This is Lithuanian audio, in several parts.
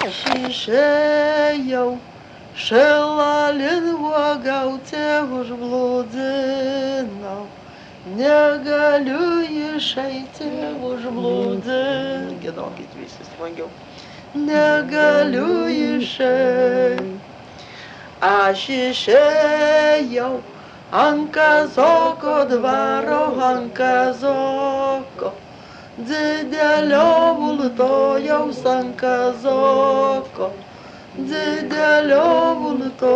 Aš išėjau, šalalin uogauti užblūdinau, negaliu išeiti užblūdinau. Giedokit visi smagiau. Negaliu išeiti. Aš išėjau ant kazoko dvaro, ant kazoko. Didelio vultojaus ant kazoko, didelio vulto.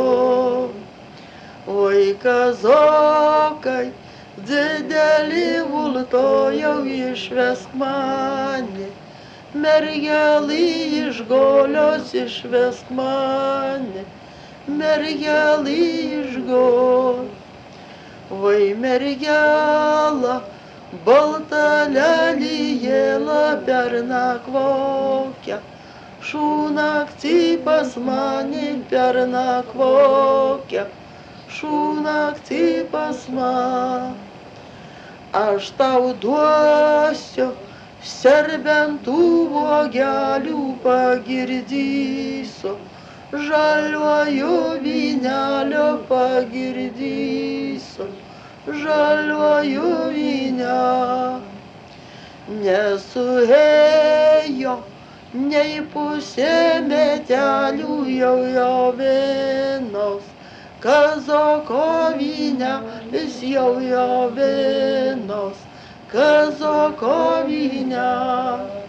Oi kazokai, dideli vultojau, išvesk mane. Mergelį iš Golios, išvesk mane. Mergelį iš Golios. Vai mergela, balta lelijėla pernakvokia, šūnaktį pas mane pernakvokia, šūnaktį pas mane. Aš tau duosiu serbentų uogelių, pagirdysiu, žaliuoju vynelio pagirdysiu, žaliuoju vynelio. Nesuėjo nei pusė metelių jau jovinos, kazoko vynelis jau jovinos, kazoko vynelis.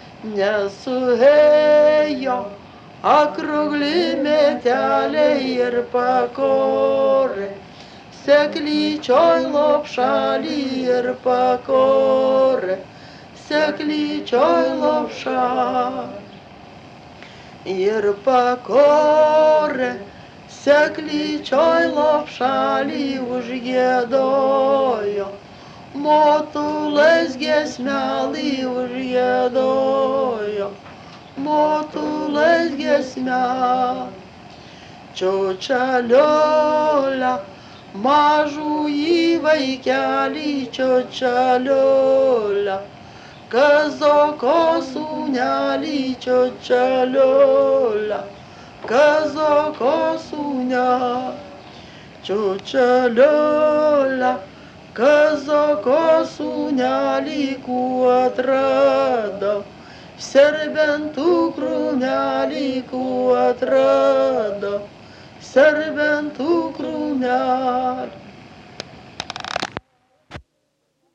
Nesuėjo akrugli meteliai ir pakorė, seklyčioj lopšelį ir pakorė, seklyčioj lopšelį ir pakorė, seklyčioj lopšelį užgiedojo, motulais giesmelį užgiedojo, motulais giesmelį. Čiočaliolia, mažųjį vaikelį, čiočaliolia, kazoko sūnelį, čiočaliolia, kazoko sūnelį. Čiočaliolia, kazoko sūnelį, kuo atradau, serbentų krūmelį, kuo atradau, serbentų krūmelį.